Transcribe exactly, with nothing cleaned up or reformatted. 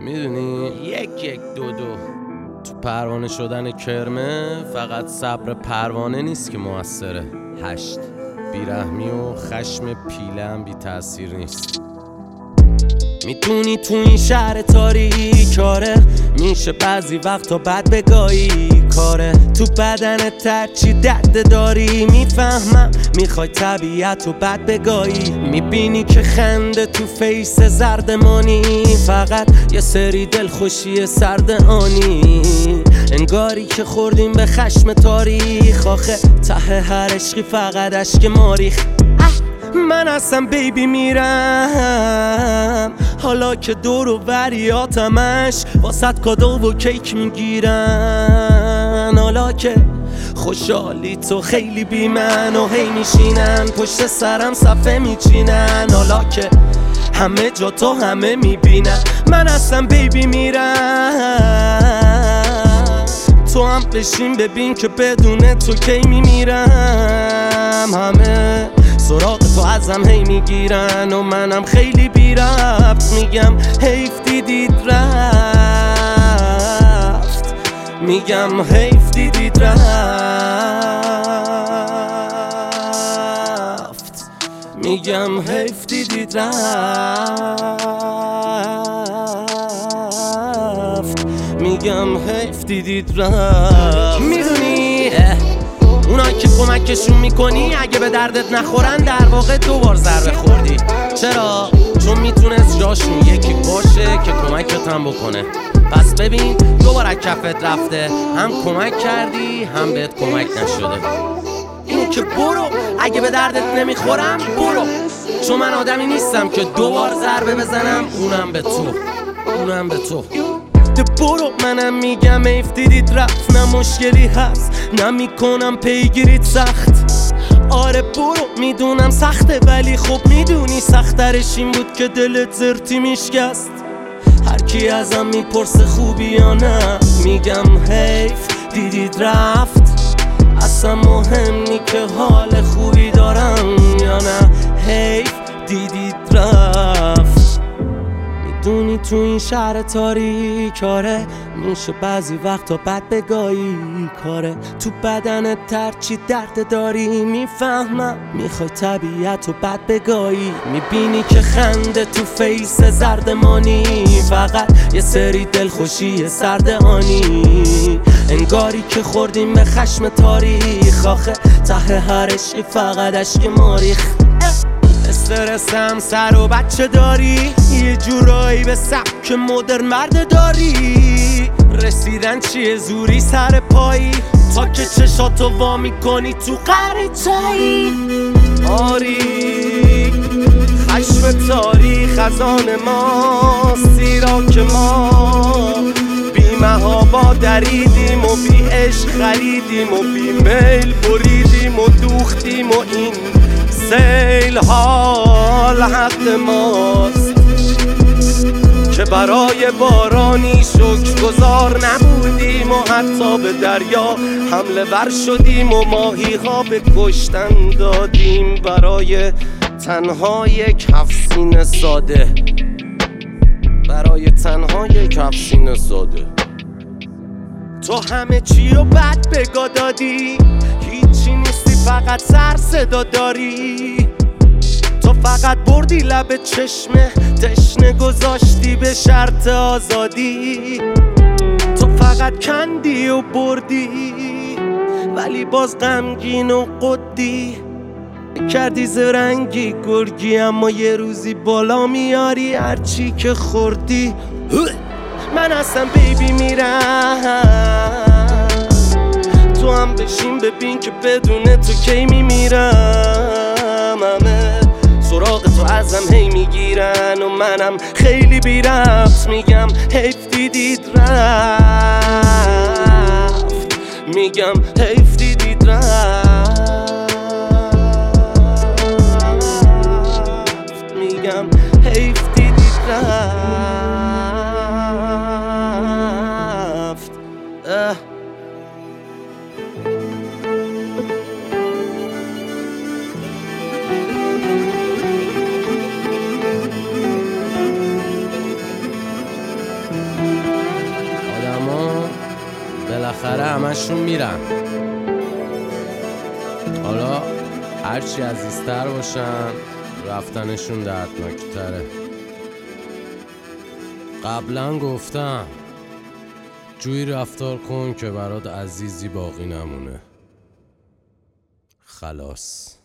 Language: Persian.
میدونی یک یک دو دو تو پروانه شدن کرمه فقط صبر پروانه نیست که موثره. هشت بیرحمی و خشم پیله هم بی تأثیر نیست. میتونی تو این شهر تاریک کاره میشه بعضی وقتا بد بگاهی کاره تو بدنت هرچی درد داری میفهمم میخوای طبیعت رو بد بگاهی. میبینی که خنده تو فیس زردمانی فقط یه سری دلخوشی سرد آنی. انگاری که خوردیم به خشم تاریخ آخه ته هر عشقی فقط اشک ماریخ. من اصلا بیبی میرم حالا که دور و بریاتمش واسط کادو و کیک میگیرن. حالا که خوشحالی تو خیلی بی من و هی میشینن پشت سرم صفحه میچینن. حالا که همه جا تو همه میبینن من اصلا بیبی میرم. تو هم بشین ببین که بدون تو کی میمیرم. همه سراغ تو ازم هی میگیرن و منم خیلی بی ربط میگم حیف دیدید رفت. میگم حیف دیدید رفت. میگم حیف دیدید رفت. میگم حیف دیدید رفت. میدونی اونا که کمکشون میکنی اگه به دردت نخورن در واقع دو بار ضربه خوردی. چرا؟ چون میتونست جاشون یکی باشه که کمکت هم بکنه. پس ببین دوباره کفت رفته هم کمک کردی هم بهت کمک نشده. اینو که برو اگه به دردت نمیخورم برو. چون من آدمی نیستم که دوبار ضربه بزنم اونم به تو اونم به تو. برو منم میگم حیف دیدید رفت. نه مشکلی هست نه میکنم پیگیریت سخت. آره برو میدونم سخته ولی خب میدونی سخترش این بود که دلت زرتی میشکست. هر کی ازم میپرسه خوبی یا نه میگم حیف دیدید رفت. اصلا مهم نی که حال خوبی دارم یا نه حیف دیدید رفت. میدونی تو این شهر تاریک کاره میشه بعضی وقتا بد بگاهی کاره تو بدنت ترچی درد داری میفهمم میخوای طبیعت رو بد بگاهی. میبینی که خنده تو فیس زردمانی فقط یه سری دلخوشی سرد آنی. انگاری که خوردیم به خشم تاریخ آخه ته هر عشقی فقط اشک ماریخ. استرسم سر و بچه داری یه جورایی به سبک مدرن مرد داری. رسیدن چیه زوری سر پایی تا که چشاتو وا میکنی تو قریچه‌ای. آری خشم تاریخ خزان ما زیرا که ما بی محابا دریدیم و بی عشق خریدیم و بی میل بریدیم و دوختیم و این سیل حال حق ماست که برای بارانی شکرگزار نبودیم و حتی به دریا حمله ور شدیم و ماهی ها به کشتن دادیم برای تنها یک هفسین ساده. برای تنها یک هفسین ساده. تو همه چی رو بد بگا دادی هیچی نیستی فقط سر صدا داری. تو فقط بردی لب چشمه تشنه گذاشتی به شرط آزادی. تو فقط کندی و بردی ولی باز غمگین و قدی کردی زرنگی گرگی اما یه روزی بالا میاری هرچی که خوردی. من اصلا بیبی میرم تو هم بشین ببین که بدون تو کی میمیرم. همه سراغ تو ازم هی میگیرن و منم خیلی بی ربط میگم حیف دیدید رفت. میگم حیف دیدید رفت. میگم حیف دیدید رفت. اه همشون میرن. حالا هرچی عزیزتر باشن رفتنشون دردناکتره. قبلا گفتم جوی رفتار کن که برات عزیزی باقی نمونه. خلاص.